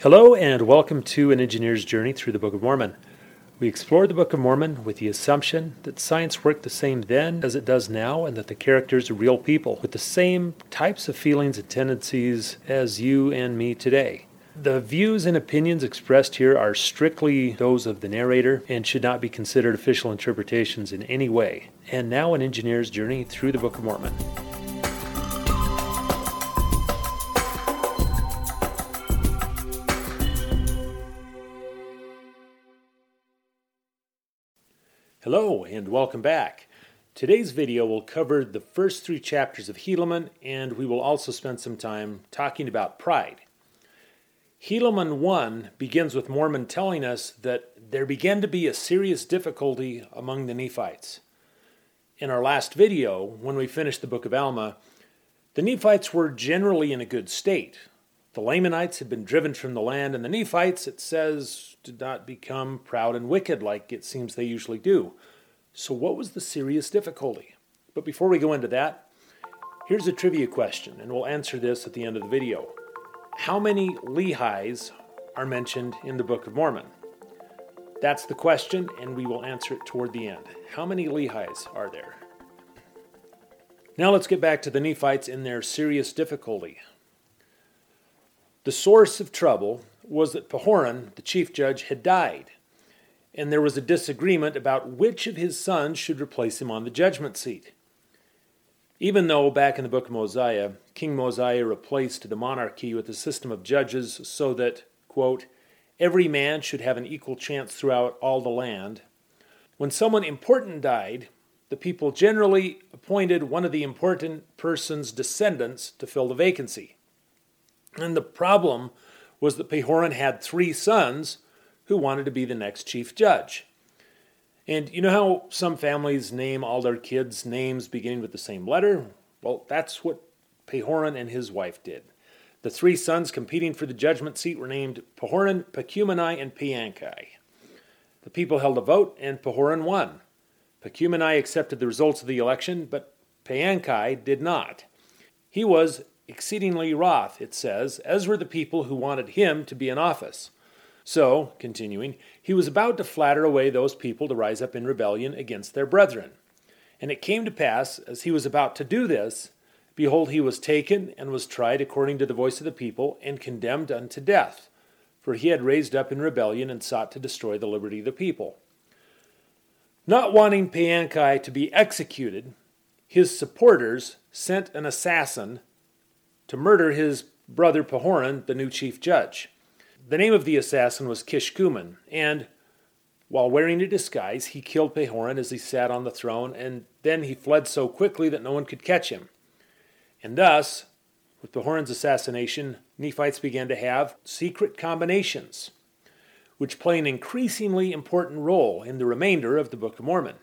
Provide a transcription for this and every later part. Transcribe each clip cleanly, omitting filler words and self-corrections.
Hello and welcome to An Engineer's Journey Through the Book of Mormon. We explore the Book of Mormon with the assumption that science worked the same then as it does now and that the characters are real people with the same types of feelings and tendencies as you and me today. The views and opinions expressed here are strictly those of the narrator and should not be considered official interpretations in any way. And now An Engineer's Journey Through the Book of Mormon. Hello and welcome back. Today's video will cover the first three chapters of Helaman, and we will also spend some time talking about pride. Helaman 1 begins with Mormon telling us that there began to be a serious difficulty among the Nephites. In our last video, when we finished the book of Alma, the Nephites were generally in a good state. The Lamanites had been driven from the land, and the Nephites, it says, did not become proud and wicked like it seems they usually do. So what was the serious difficulty? But before we go into that, here's a trivia question, and we'll answer this at the end of the video. How many Lehis are mentioned in the Book of Mormon? That's the question, and we will answer it toward the end. How many Lehis are there? Now let's get back to the Nephites in their serious difficulty. The source of trouble was that Pahoran, the chief judge, had died, and there was a disagreement about which of his sons should replace him on the judgment seat. Even though back in the book of Mosiah, King Mosiah replaced the monarchy with a system of judges so that, quote, every man should have an equal chance throughout all the land, when someone important died, the people generally appointed one of the important person's descendants to fill the vacancy. And the problem was that Pahoran had three sons who wanted to be the next chief judge. And you know how some families name all their kids names beginning with the same letter? Well, that's what Pahoran and his wife did. The three sons competing for the judgment seat were named Pahoran, Pacumeni, and Pianchi. The people held a vote, and Pahoran won. Pacumeni accepted the results of the election, but Pianchi did not. He was exceedingly wroth, it says, as were the people who wanted him to be in office. So, continuing, he was about to flatter away those people to rise up in rebellion against their brethren. And it came to pass, as he was about to do this, behold, he was taken and was tried according to the voice of the people and condemned unto death, for he had raised up in rebellion and sought to destroy the liberty of the people. Not wanting Pianchi to be executed, his supporters sent an assassin to murder his brother Pahoran, the new chief judge. The name of the assassin was Kishkumen, and while wearing a disguise, he killed Pahoran as he sat on the throne, and then he fled so quickly that no one could catch him. And thus, with Pahoran's assassination, Nephites began to have secret combinations, which play an increasingly important role in the remainder of the Book of Mormon.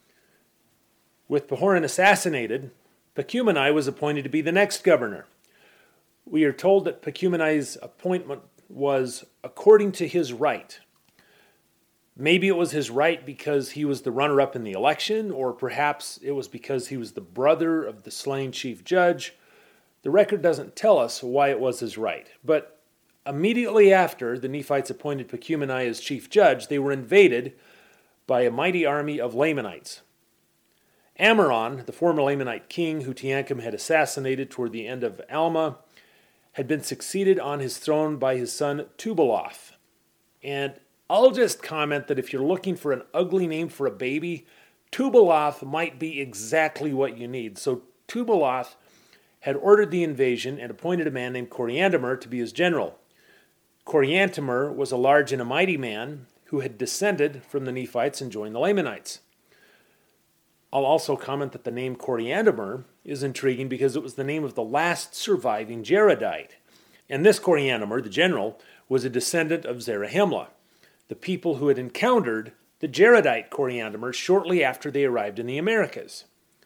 With Pahoran assassinated, Pacumeni was appointed to be the next governor. We are told that Pacumeni's appointment was according to his right. Maybe it was his right because he was the runner-up in the election, or perhaps it was because he was the brother of the slain chief judge. The record doesn't tell us why it was his right. But immediately after the Nephites appointed Pacumeni as chief judge, they were invaded by a mighty army of Lamanites. Ammoron, the former Lamanite king who Teancum had assassinated toward the end of Alma, had been succeeded on his throne by his son Tubaloth. And I'll just comment that if you're looking for an ugly name for a baby, Tubaloth might be exactly what you need. So Tubaloth had ordered the invasion and appointed a man named Coriantumr to be his general. Coriantumr was a large and a mighty man who had descended from the Nephites and joined the Lamanites. I'll also comment that the name Coriantumr is intriguing because it was the name of the last surviving Jaredite. And this Coriantumr, the general, was a descendant of Zarahemla, the people who had encountered the Jaredite Coriantumr shortly after they arrived in the Americas.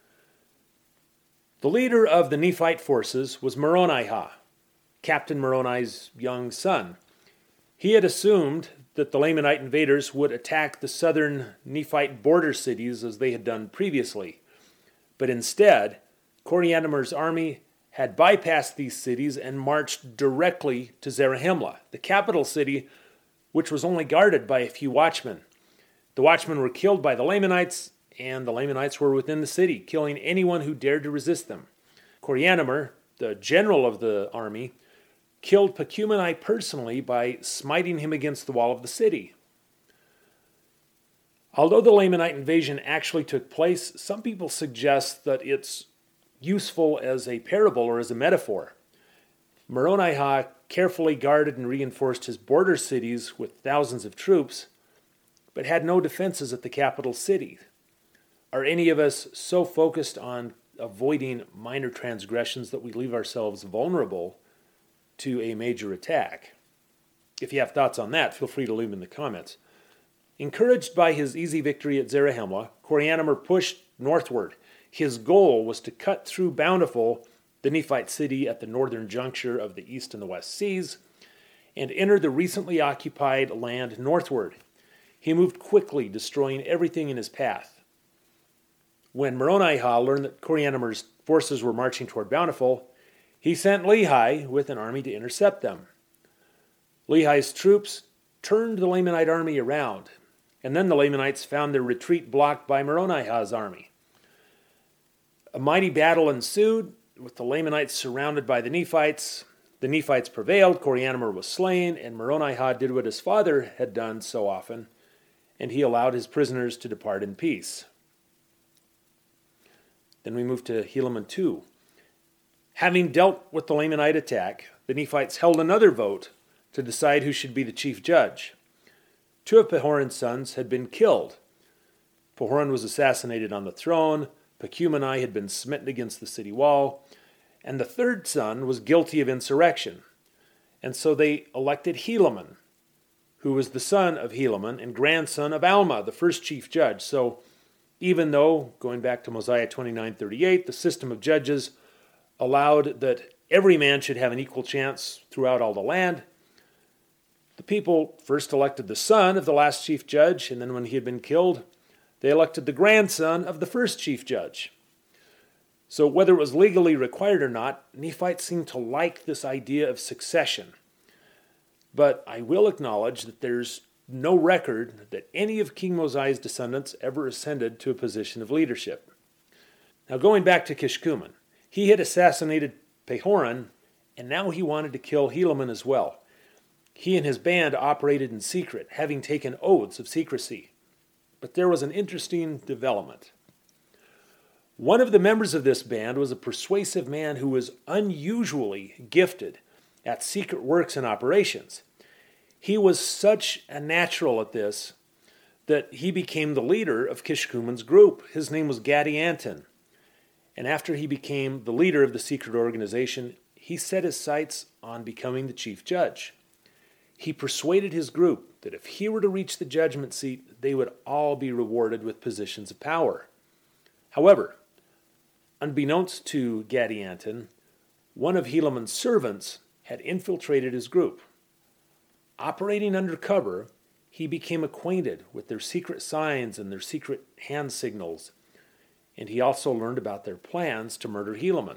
The leader of the Nephite forces was Moronihah, Captain Moroni's young son. He had assumed that the Lamanite invaders would attack the southern Nephite border cities as they had done previously. But instead, Coriantumr's army had bypassed these cities and marched directly to Zarahemla, the capital city, which was only guarded by a few watchmen. The watchmen were killed by the Lamanites, and the Lamanites were within the city, killing anyone who dared to resist them. Corianumr, the general of the army, killed Pacumeni personally by smiting him against the wall of the city. Although the Lamanite invasion actually took place, some people suggest that it's useful as a parable or as a metaphor. Moronihah carefully guarded and reinforced his border cities with thousands of troops, but had no defenses at the capital city. Are any of us so focused on avoiding minor transgressions that we leave ourselves vulnerable to a major attack? If you have thoughts on that, feel free to leave them in the comments. Encouraged by his easy victory at Zarahemla, Corianumr pushed northward. His goal was to cut through Bountiful, the Nephite city at the northern juncture of the East and the West Seas, and enter the recently occupied land northward. He moved quickly, destroying everything in his path. When Moronihah learned that Corianumr's forces were marching toward Bountiful, he sent Lehi with an army to intercept them. Lehi's troops turned the Lamanite army around, and then the Lamanites found their retreat blocked by Moronihah's army. A mighty battle ensued, with the Lamanites surrounded by the Nephites. The Nephites prevailed, Corianumr was slain, and Moronihah did what his father had done so often, and he allowed his prisoners to depart in peace. Then we move to Helaman II. Having dealt with the Lamanite attack, the Nephites held another vote to decide who should be the chief judge. Two of Pahoran's sons had been killed. Pahoran was assassinated on the throne, Pacumeni had been smitten against the city wall, and the third son was guilty of insurrection. And so they elected Helaman, who was the son of Helaman and grandson of Alma, the first chief judge. So even though, going back to Mosiah 29:38, the system of judges allowed that every man should have an equal chance throughout all the land, the people first elected the son of the last chief judge, and then when he had been killed, they elected the grandson of the first chief judge. So whether it was legally required or not, Nephites seem to like this idea of succession. But I will acknowledge that there's no record that any of King Mosiah's descendants ever ascended to a position of leadership. Now going back to Kishkumen, he had assassinated Pahoran, and now he wanted to kill Helaman as well. He and his band operated in secret, having taken oaths of secrecy. But there was an interesting development. One of the members of this band was a persuasive man who was unusually gifted at secret works and operations. He was such a natural at this that he became the leader of Kishkumen's group. His name was Gadianton. And after he became the leader of the secret organization, he set his sights on becoming the chief judge. He persuaded his group that if he were to reach the judgment seat, they would all be rewarded with positions of power. However, unbeknownst to Gadianton, one of Helaman's servants had infiltrated his group. Operating undercover, he became acquainted with their secret signs and their secret hand signals, and he also learned about their plans to murder Helaman.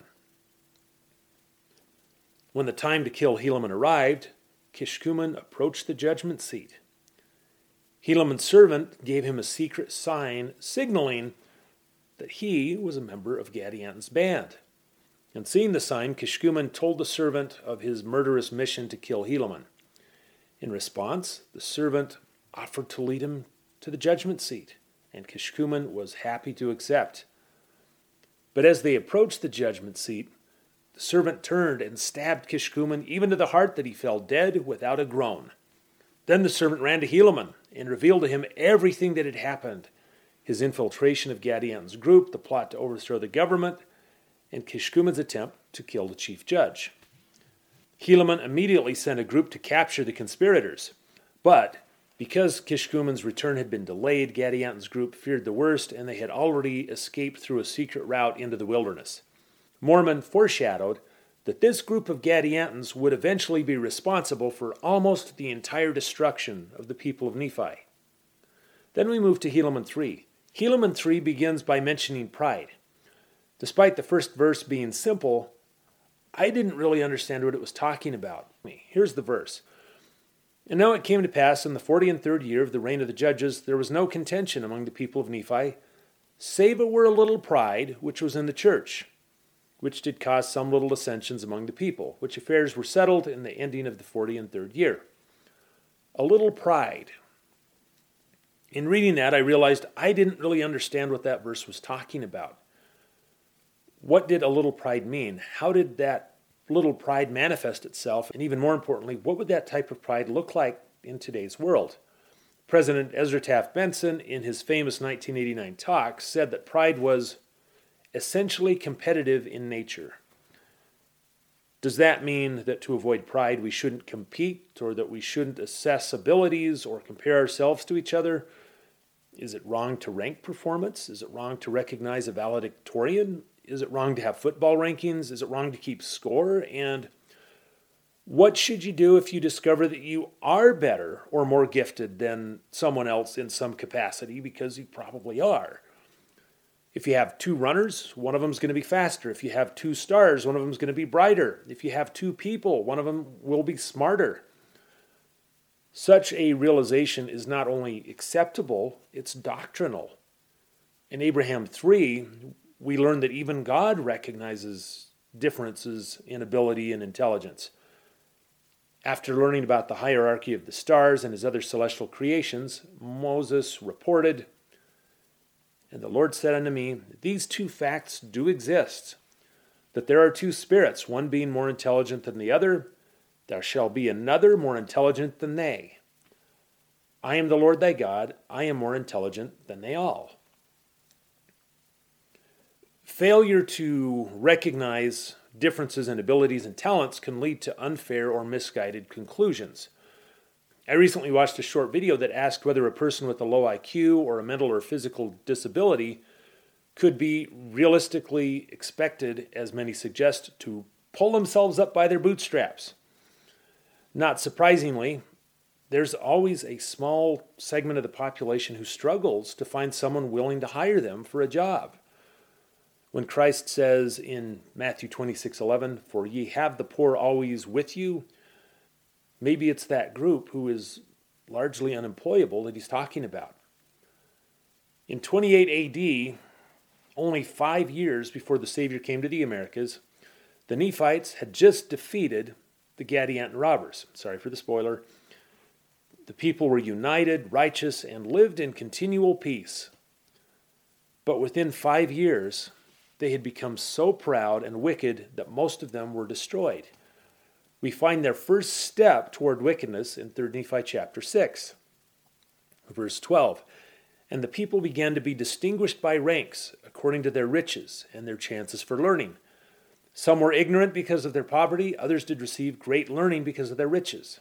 When the time to kill Helaman arrived, Kishkumen approached the judgment seat. Helaman's servant gave him a secret sign signaling that he was a member of Gadianton's band. And seeing the sign, Kishkumen told the servant of his murderous mission to kill Helaman. In response, the servant offered to lead him to the judgment seat, and Kishkumen was happy to accept. But as they approached the judgment seat, the servant turned and stabbed Kishkumen even to the heart that he fell dead without a groan. Then the servant ran to Helaman and revealed to him everything that had happened, his infiltration of Gadianton's group, the plot to overthrow the government, and Kishkumen's attempt to kill the chief judge. Helaman immediately sent a group to capture the conspirators, but because Kishkumen's return had been delayed, Gadianton's group feared the worst, and they had already escaped through a secret route into the wilderness. Mormon foreshadowed that this group of Gadiantons would eventually be responsible for almost the entire destruction of the people of Nephi. Then we move to Helaman 3. Helaman 3 begins by mentioning pride. Despite the first verse being simple, I didn't really understand what it was talking about. Here's the verse. And now it came to pass in the 43rd year of the reign of the judges, there was no contention among the people of Nephi, save it were a little pride which was in the church, which did cause some little dissensions among the people, which affairs were settled in the ending of the 43rd year. A little pride. In reading that, I realized I didn't really understand what that verse was talking about. What did a little pride mean? How did that little pride manifest itself? And even more importantly, what would that type of pride look like in today's world? President Ezra Taft Benson, in his famous 1989 talk, said that pride was essentially competitive in nature. Does that mean that to avoid pride we shouldn't compete, or that we shouldn't assess abilities or compare ourselves to each other? Is it wrong to rank performance? Is it wrong to recognize a valedictorian? Is it wrong to have football rankings? Is it wrong to keep score? And what should you do if you discover that you are better or more gifted than someone else in some capacity? Because you probably are. If you have two runners, one of them is going to be faster. If you have two stars, one of them is going to be brighter. If you have two people, one of them will be smarter. Such a realization is not only acceptable, it's doctrinal. In Abraham 3, we learn that even God recognizes differences in ability and intelligence. After learning about the hierarchy of the stars and his other celestial creations, Moses reported, "And the Lord said unto me, these two facts do exist, that there are two spirits, one being more intelligent than the other. There shall be another more intelligent than they. I am the Lord thy God, I am more intelligent than they all." Failure to recognize differences in abilities and talents can lead to unfair or misguided conclusions. I recently watched a short video that asked whether a person with a low IQ or a mental or physical disability could be realistically expected, as many suggest, to pull themselves up by their bootstraps. Not surprisingly, there's always a small segment of the population who struggles to find someone willing to hire them for a job. When Christ says in Matthew 26:11, "For ye have the poor always with you," maybe it's that group who is largely unemployable that he's talking about. In 28 AD, only 5 years before the Savior came to the Americas, the Nephites had just defeated the Gadianton robbers. Sorry for the spoiler. The people were united, righteous, and lived in continual peace. But within 5 years, they had become so proud and wicked that most of them were destroyed. We find their first step toward wickedness in 3 Nephi chapter 6, verse 12. "And the people began to be distinguished by ranks, according to their riches and their chances for learning. Some were ignorant because of their poverty, others did receive great learning because of their riches."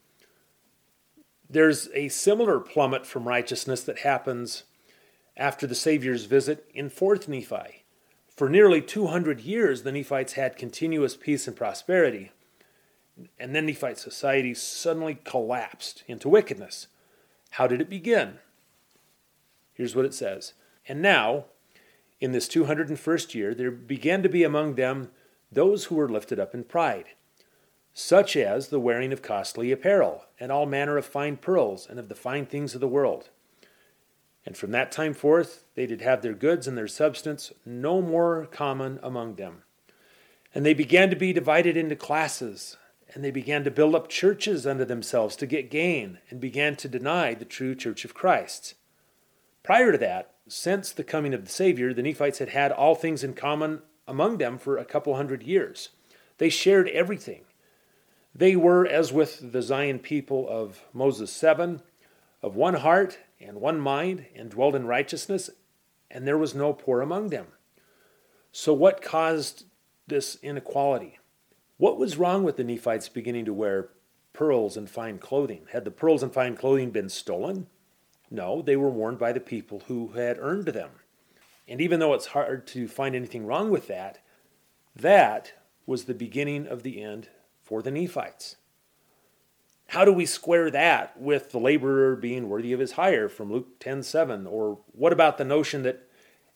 There's a similar plummet from righteousness that happens after the Savior's visit in 4 Nephi. For nearly 200 years, the Nephites had continuous peace and prosperity. And then Nephite society suddenly collapsed into wickedness. How did it begin? Here's what it says. "And now, in this 201st year, there began to be among them those who were lifted up in pride, such as the wearing of costly apparel, and all manner of fine pearls, and of the fine things of the world. And from that time forth they did have their goods and their substance no more common among them. And they began to be divided into classes, and they began to build up churches unto themselves to get gain, and began to deny the true church of Christ." Prior to that, since the coming of the Savior, the Nephites had had all things in common among them for a couple hundred years. They shared everything. They were, as with the Zion people of Moses 7, of one heart and one mind, and dwelled in righteousness, and there was no poor among them. So what caused this inequality? What was wrong with the Nephites beginning to wear pearls and fine clothing? Had the pearls and fine clothing been stolen? No, they were worn by the people who had earned them. And even though it's hard to find anything wrong with that, that was the beginning of the end for the Nephites. How do we square that with the laborer being worthy of his hire from Luke 10:7? Or what about the notion that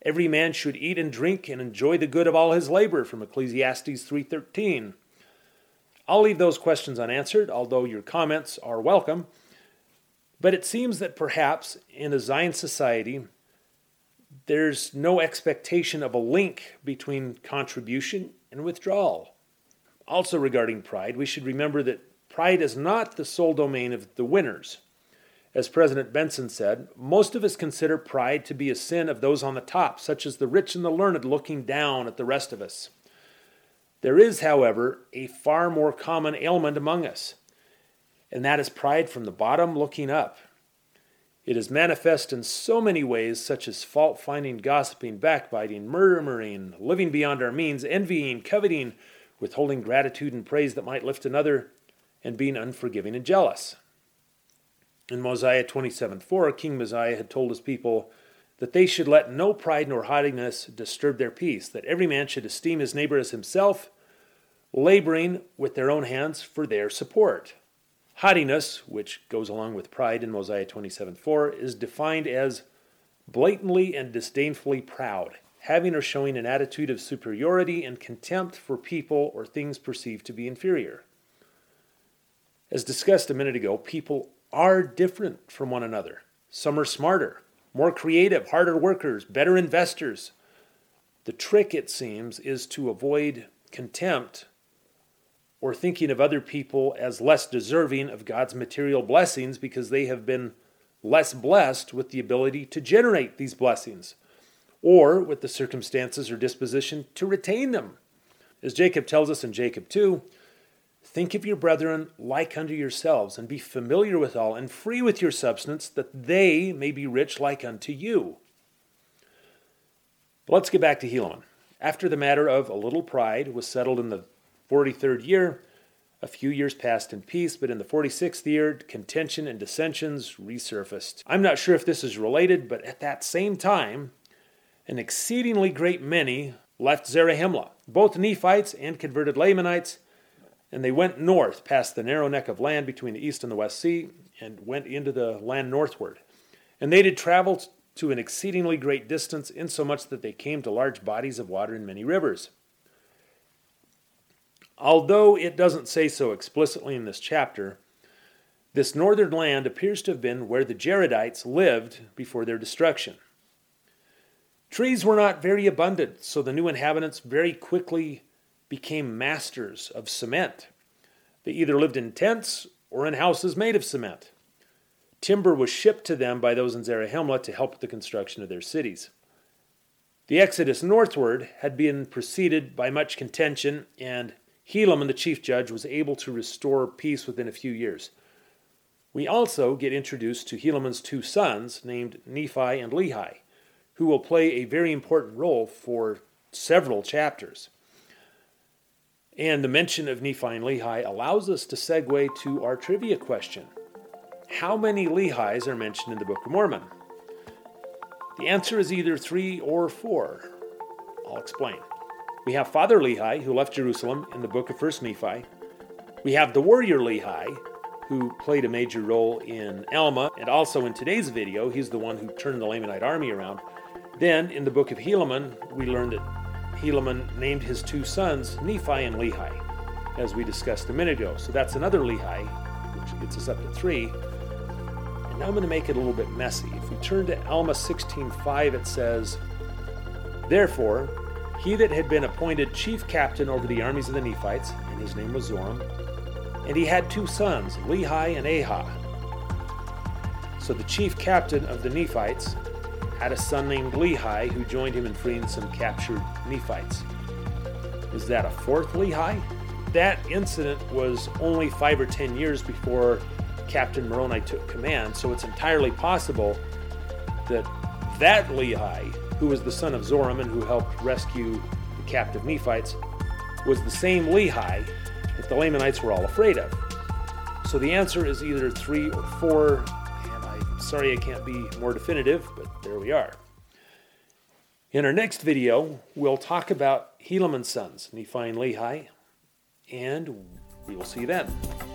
Every man should eat and drink and enjoy the good of all his labor, from Ecclesiastes 3:13. I'll leave those questions unanswered, although your comments are welcome. But it seems that perhaps in a Zion society, there's no expectation of a link between contribution and withdrawal. Also regarding pride, we should remember that pride is not the sole domain of the winners. As President Benson said, most of us consider pride to be a sin of those on the top, such as the rich and the learned looking down at the rest of us. There is, however, a far more common ailment among us, and that is pride from the bottom looking up. It is manifest in so many ways, such as fault-finding, gossiping, backbiting, murmuring, living beyond our means, envying, coveting, withholding gratitude and praise that might lift another, and being unforgiving and jealous. In Mosiah 27:4, King Mosiah had told his people that they should let no pride nor haughtiness disturb their peace, that every man should esteem his neighbor as himself, laboring with their own hands for their support. Haughtiness, which goes along with pride in Mosiah 27:4, is defined as blatantly and disdainfully proud, having or showing an attitude of superiority and contempt for people or things perceived to be inferior. As discussed a minute ago, people are different from one another. Some are smarter, more creative, harder workers, better investors. The trick, it seems, is to avoid contempt or thinking of other people as less deserving of God's material blessings because they have been less blessed with the ability to generate these blessings, or with the circumstances or disposition to retain them. As Jacob tells us in Jacob 2, think of your brethren like unto yourselves, and be familiar with all, and free with your substance, that they may be rich like unto you. But let's get back to Helaman. After the matter of a little pride was settled in the 43rd year, a few years passed in peace, but in the 46th year, contention and dissensions resurfaced. I'm not sure if this is related, but at that same time, an exceedingly great many left Zarahemla, both Nephites and converted Lamanites, and they went north past the narrow neck of land between the east and the west sea, and went into the land northward. And they did travel to an exceedingly great distance, insomuch that they came to large bodies of water and many rivers. Although it doesn't say so explicitly in this chapter, this northern land appears to have been where the Jaredites lived before their destruction. Trees were not very abundant, so the new inhabitants very quickly became masters of cement. They either lived in tents or in houses made of cement. Timber was shipped to them by those in Zarahemla to help with the construction of their cities. The exodus northward had been preceded by much contention, and Helaman, the chief judge, was able to restore peace within a few years. We also get introduced to Helaman's two sons, named Nephi and Lehi, who will play a very important role for several chapters. And the mention of Nephi and Lehi allows us to segue to our trivia question. How many Lehis are mentioned in the Book of Mormon? The answer is either 3 or 4. I'll explain. We have Father Lehi, who left Jerusalem in the book of 1 Nephi. We have the warrior Lehi, who played a major role in Alma, and also in today's video, he's the one who turned the Lamanite army around. Then, in the book of Helaman, we learned that Helaman named his two sons Nephi and Lehi, as we discussed a minute ago. So that's another Lehi, which gets us up to 3. And now I'm going to make it a little bit messy. If we turn to Alma 16:5, it says, "Therefore, he that had been appointed chief captain over the armies of the Nephites, and his name was Zoram, and he had two sons, Lehi and Ahah. So the chief captain of the Nephites had a son named Lehi who joined him in freeing some captured Nephites." Is that a fourth Lehi? That incident was only 5 or 10 years before Captain Moroni took command, so it's entirely possible that Lehi, who was the son of Zoram and who helped rescue the captive Nephites, was the same Lehi that the Lamanites were all afraid of. So the answer is either 3 or 4, and I'm sorry I can't be more definitive, but there we are. In our next video, we'll talk about Helaman's sons, Nephi and Lehi, and we will see you then.